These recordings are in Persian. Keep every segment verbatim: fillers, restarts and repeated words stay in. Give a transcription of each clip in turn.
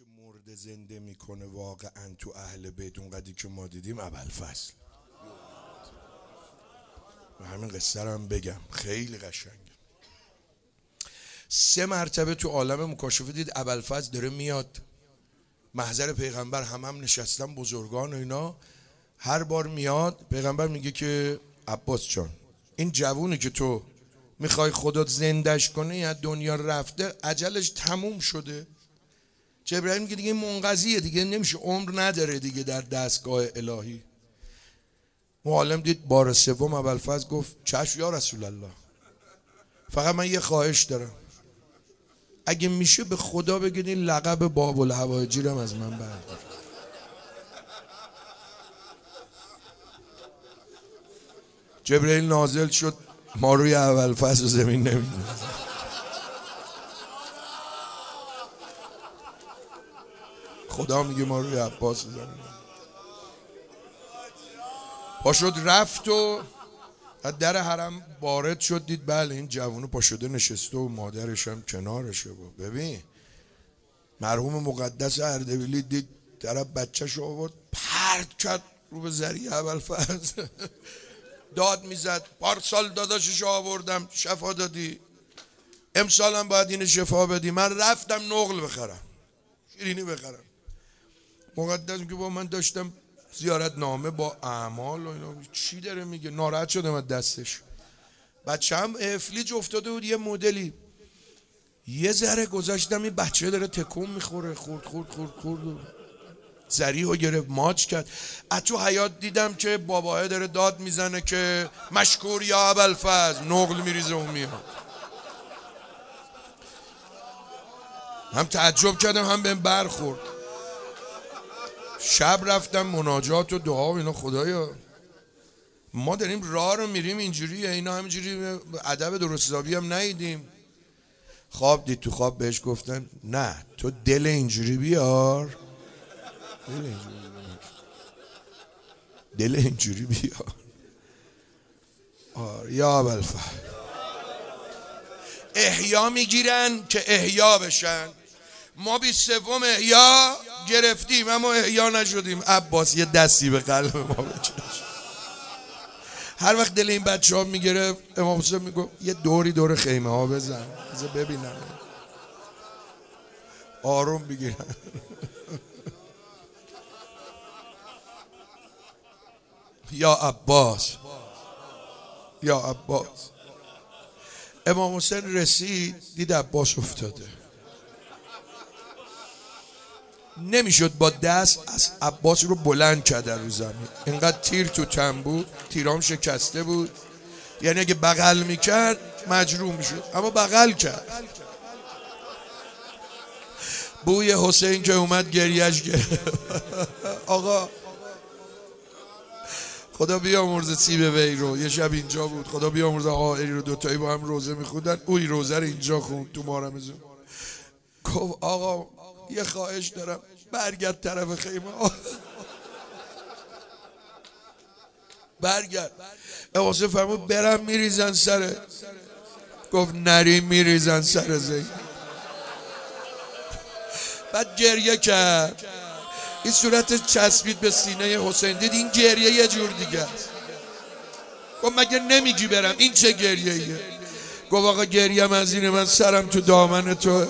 که مرده زنده میکنه واقعا تو اهل بیت اونقدری که ما دیدیم ابوالفضل. و همین قصه رو هم بگم خیلی قشنگه. سه مرتبه تو عالم مکاشفه دید ابوالفضل داره میاد محضر پیغمبر، هم هم نشستن بزرگان و اینا. هر بار میاد پیغمبر میگه که عباس جان این جوونی که تو میخوای خودت زندش کنی یا دنیا رفته اجلش تموم شده. جبرائیل میگه دیگه منقضیه، دیگه نمیشه، عمر نداره دیگه در دستگاه الهی. معلم دید بار سوم ابوالفضل گفت چشم یا رسول الله، فقط من یه خواهش دارم، اگه میشه به خدا بگید این لقب باب الحوائجی رو از من بردار. جبرائیل نازل شد، ما روی ابوالفضل زمین نمیدیم. خدا میگه ما روی عباس زمین. پا شد رفت و در حرم وارد شد، دید بله این جوانو پا شده نشسته و مادرش هم کنارشه. و ببین مرحوم مقدس اردبیلی دید طرف بچه‌ش آورد پرت کرد رو به ذریع ابوالفضل. داد میزد پارسال داداشش آوردم شفا دادی، امسالم باید این شفا بدی، من رفتم نقل بخرم شیرینی بخرم. مقدس میگه با من داشتم زیارت نامه با اعمال و اینا، چی داره میگه؟ ناراحت شدم از دستش. بچه هم افلیج افتاده بود یه مدلی، یه ذره گذاشتم این بچه داره تکون میخوره، خورد خورد خورد خورد ذریع رو گرفت ماچ کرد. از تو حیات دیدم که باباه داره داد میزنه که مشکور یا ابوالفضل، نقل میریزه و میاد. هم تعجب کردم هم بهم برخورد. شب رفتم مناجات و دعا و اینا، خدایا ما داریم راه رو میریم اینجوریه، اینا همینجوری ادب درست حسابی هم ندیدیم. خواب دید، تو خواب بهش گفتن نه تو دل اینجوری بیار، دل اینجوری بیار، دل اینجوری بیار. آره یا ابوالفضل. احیا میگیرن که احیا بشن، ما بی سوم احیا گرفتیم اما احیا نشدیم. عباس یه دستی به قلب ما بچش. هر وقت دل این بچه ها میگرفت امام حسین میگو یه دوری دور خیمه ها بزن بذار ببینم آروم بگیرن. یا عباس یا عباس. امام حسین رسید دید عباس افتاده، نمیشد با دست از عباس رو بلند کرد رو زمین، اینقدر تیر تو تن بود، تیرام شکسته بود، یعنی اگه بغل میکرد مجروح میشد، اما بغل کرد. بوی حسین که اومد گریهش گرفت. آقا خدا بیامرزه سیب وی رو، یه شب اینجا بود، خدا بیامرزه آقایی رو، دوتایی با هم روزه میخوندن، اوی روزه رو اینجا خوند تو مارمزون. گفت آقا یه خواهش دارم برگرد طرف خیمه. برگرد. واسه فرمود برم میریزن سره. گفت نریم میریزن سر زین. بعد گریه کرد، این صورت چسبید به سینه حسین، دید این گریه یه جور دیگه است. گفت مگه نمیگی برم؟ این چه گریه ایه؟ گفت آقا گریم از اینه من سرم تو دامن تو.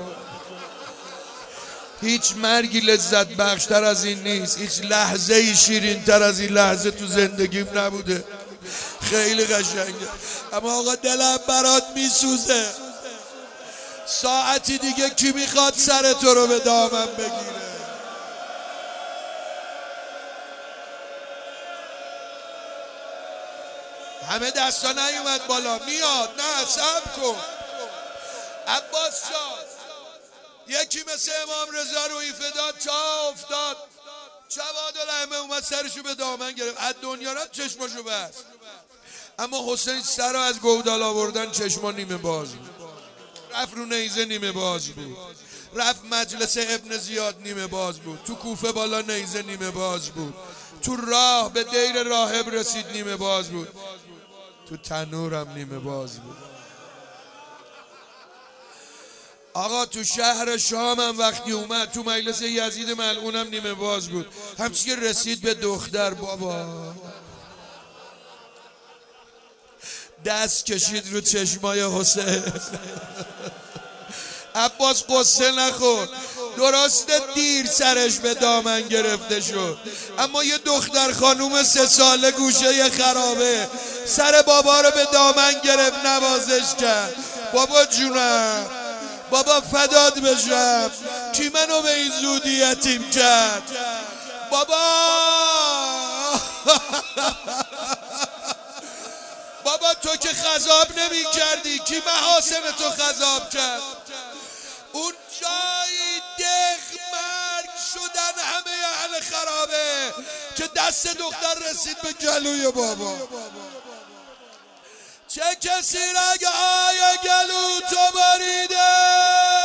هیچ مرگی لذت بخشتر از این نیست، هیچ لحظه ای شیرین تر از این لحظه تو زندگیم نبوده. خیلی قشنگه، اما آقا دلم برات میسوزه. ساعتی دیگه کی میخواد سر تو رو به دامن بگیره؟ همه دستا نیومد بالا، میاد. نه صبر کن عباس جان، یکی مثل امام رضا روحی فدا تا افتاد جوادالائمه اومد سرشو به دامن گرفت، از دنیا رفت چشماشو بست. اما حسین سر رو از گودال آوردن چشما نیمه باز بود، رفت رو نیزه نیمه باز بود، رفت مجلس ابن زیاد نیمه باز بود، تو کوفه بالا نیزه نیمه باز بود، تو راه به دیر راهب رسید نیمه باز بود، تو تنورم نیمه باز بود. آقا تو شهر شام هم وقتی اومد تو مجلس یزید ملعونم نیمه باز بود، همچی که رسید به دختر بابا دست کشید رو چشمای حسین. عباس قصه نخور، درسته دیر سرش به دامن گرفته شد، اما یه دختر خانوم سه ساله گوشه خرابه سر بابا رو به دامن گرفت نوازش کرد. بابا جونم، بابا فدات بشم، کی منو به این زودی یتیم کرد؟ بابا بابا تو که خذاب نمی کردی، کی محاسن تو خذاب کرد؟ اون جایی دق مرگ شدن همه اهل خرابه که دست دختر رسید به گلوی بابا. چه کسی رگهای گلو تو بریده؟